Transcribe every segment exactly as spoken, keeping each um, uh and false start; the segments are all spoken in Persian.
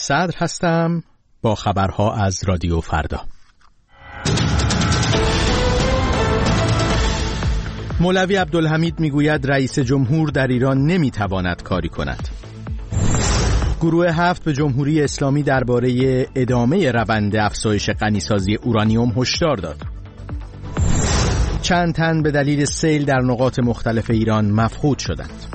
صدر هستم با خبرها از رادیو فردا. مولوی عبدالحمید میگوید رئیس جمهور در ایران نمیتواند کاری کند. گروه هفت به جمهوری اسلامی درباره ادامه روند افزایش غنیسازی اورانیوم هشدار داد. چند تن به دلیل سیل در نقاط مختلف ایران مفقود شدند.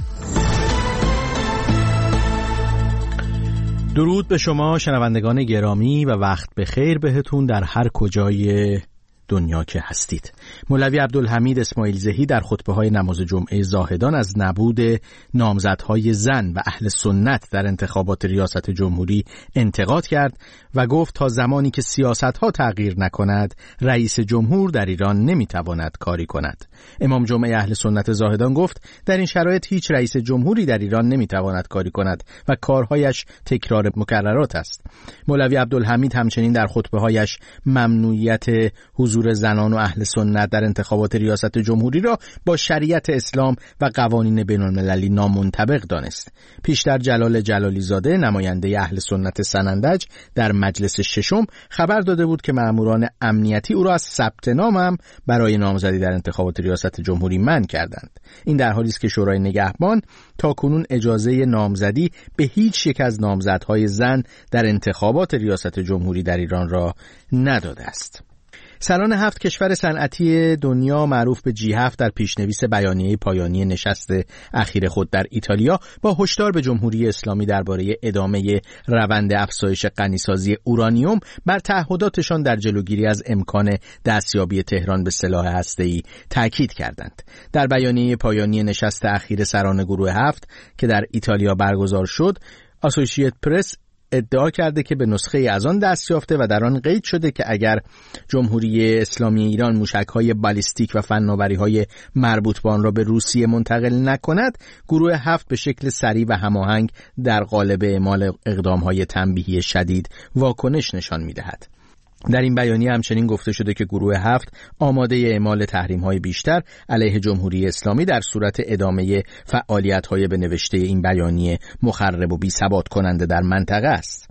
درود به شما شنوندگان گرامی و وقت بخیر بهتون در هر کجای دنیا که هستید. مولوی عبدالحمید اسماعیل زهی در خطبه‌های نماز جمعه زاهدان از نبود نامزدهای زن و اهل سنت در انتخابات ریاست جمهوری انتقاد کرد و گفت تا زمانی که سیاست‌ها تغییر نکند رئیس جمهور در ایران نمیتواند کاری کند. امام جمعه اهل سنت زاهدان گفت در این شرایط هیچ رئیس جمهوری در ایران نمیتواند کاری کند و کارهایش تکرار مکررات است. مولوی عبدالحمید همچنین در خطبه‌هایش ممنوعیت حضور زنان و اهل سنت در انتخابات ریاست جمهوری را با شریعت اسلام و قوانین بین‌المللی نامنطبق دانست. پیشتر جلال جلالی زاده نماینده اهل سنت سنندج در مجلس ششم خبر داده بود که مأموران امنیتی او را از ثبت نام هم برای نامزدی در انتخابات ریاست جمهوری منع کردند. این در حالی است که شورای نگهبان تاکنون اجازه نامزدی به هیچ یک از نامزدهای زن در انتخابات ریاست جمهوری در ایران را نداده است. سران هفت کشور صنعتی دنیا معروف به جی هفت در پیشنویس بیانیه پایانی نشست اخیر خود در ایتالیا با هشدار به جمهوری اسلامی درباره ادامه روند افزایش غنیسازی اورانیوم بر تعهداتشان در جلوگیری از امکان دستیابی تهران به سلاح هسته‌ای تاکید کردند. در بیانیه پایانی نشست اخیر سران گروه هفت که در ایتالیا برگزار شد، اسوسییتد پرس ادعا کرده که به نسخه از آن دست یافته و در آن قید شده که اگر جمهوری اسلامی ایران موشک‌های بالیستیک و فناوری‌های مربوط به آن را به روسیه منتقل نکند، گروه هفت به شکل سریع و هماهنگ در قالب اعمال اقدام‌های تنبیهی شدید واکنش نشان می‌دهد. در این بیانیه همچنین گفته شده که گروه هفت آماده اعمال تحریم‌های بیشتر علیه جمهوری اسلامی در صورت ادامه فعالیت‌های به نوشته این بیانیه مخرب و بی‌ثبات کننده در منطقه است.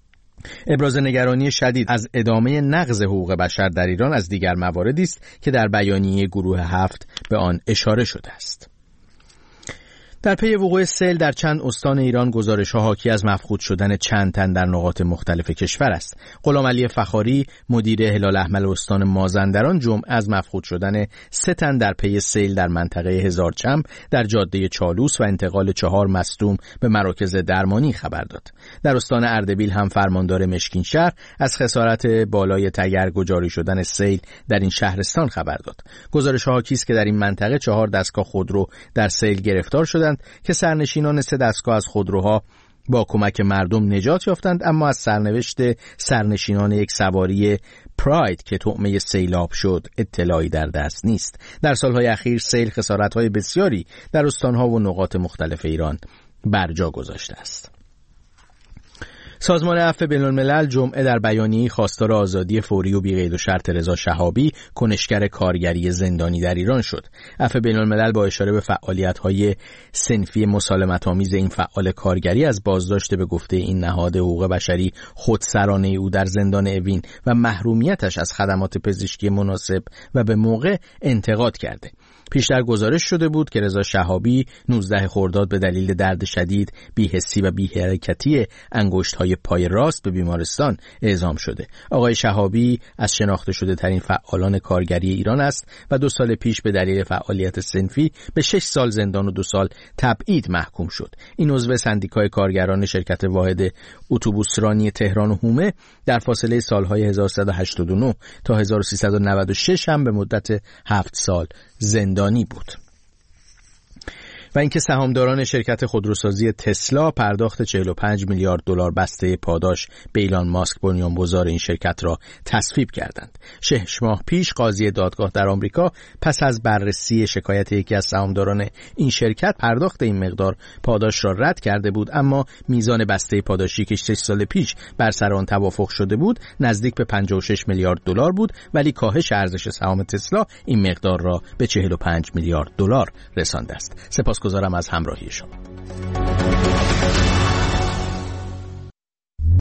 ابراز نگرانی شدید از ادامه نقض حقوق بشر در ایران از دیگر مواردی است که در بیانیه گروه هفت به آن اشاره شده است. در پی وقوع سیل در چند استان ایران گزارش‌ها حاکی از مفقود شدن چند تن در نقاط مختلف کشور است. غلامعلی فخاری مدیر هلال احمر استان مازندران جمعه از مفقود شدن سه تن در پی سیل در منطقه هزارچم در جاده چالوس و انتقال چهار مصدوم به مراکز درمانی خبر داد. در استان اردبیل هم فرماندار مشکین شهر از خسارت بالای تگرگ و جاری شدن سیل در این شهرستان خبر داد. گزارش‌ها حاکی است که در این منطقه چهار دستگاه خودرو در سیل گرفتار شدند که سرنشینان سه دستگاه از خودروها با کمک مردم نجات یافتند، اما از سرنوشت سرنشینان یک سواری پراید که طعمه سیلاب شد اطلاعی در دست نیست. در سالهای اخیر سیل خسارت‌های بسیاری در استان‌ها و نقاط مختلف ایران برجا گذاشته است. سازمان عفو بین‌الملل جمعه در بیانیه‌ای خواستار آزادی فوری و بی‌قید و شرط رضا شهابی، کنشگر کارگری زندانی در ایران شد. عفو بین‌الملل با اشاره به فعالیت‌های صنفی مسالمت‌آمیز این فعال کارگری از بازداشت به گفته این نهاد حقوق بشری خودسرانه او در زندان اوین و محرومیتش از خدمات پزشکی مناسب و به موقع انتقاد کرده. پیشتر گزارش شده بود که رضا شهابی نوزده خرداد به دلیل درد شدید، بی‌حسی و بی‌حرکتی انگشت‌های پای راست به بیمارستان اعزام شده. آقای شهابی از شناخته شده ترین فعالان کارگری ایران است و دو سال پیش به دلیل فعالیت صنفی به شش سال زندان و دو سال تبعید محکوم شد. این عضو سندیکای کارگران شرکت واحد اتوبوسرانی تهران و هومه در فاصله سالهای هزار و سیصد و هشتاد و نه تا هزار و سیصد و نود و شش هم به مدت هفت سال زندانی بود. و اینکه سهامداران شرکت خودروسازی تسلا پرداخت چهل و پنج میلیارد دلار بسته پاداش به ایلان ماسک بنیانگذار این شرکت را تصویب کردند. شش ماه پیش قاضی دادگاه در آمریکا پس از بررسی شکایت یکی از سهامداران این شرکت پرداخت این مقدار پاداش را رد کرده بود، اما میزان بسته پاداشی که شش سال پیش بر سر آن توافق شده بود نزدیک به پنجاه و شش میلیارد دلار بود، ولی کاهش ارزش سهام تسلا این مقدار را به چهل و پنج میلیارد دلار رسانده است. سپاسگزارم از همراهی شما.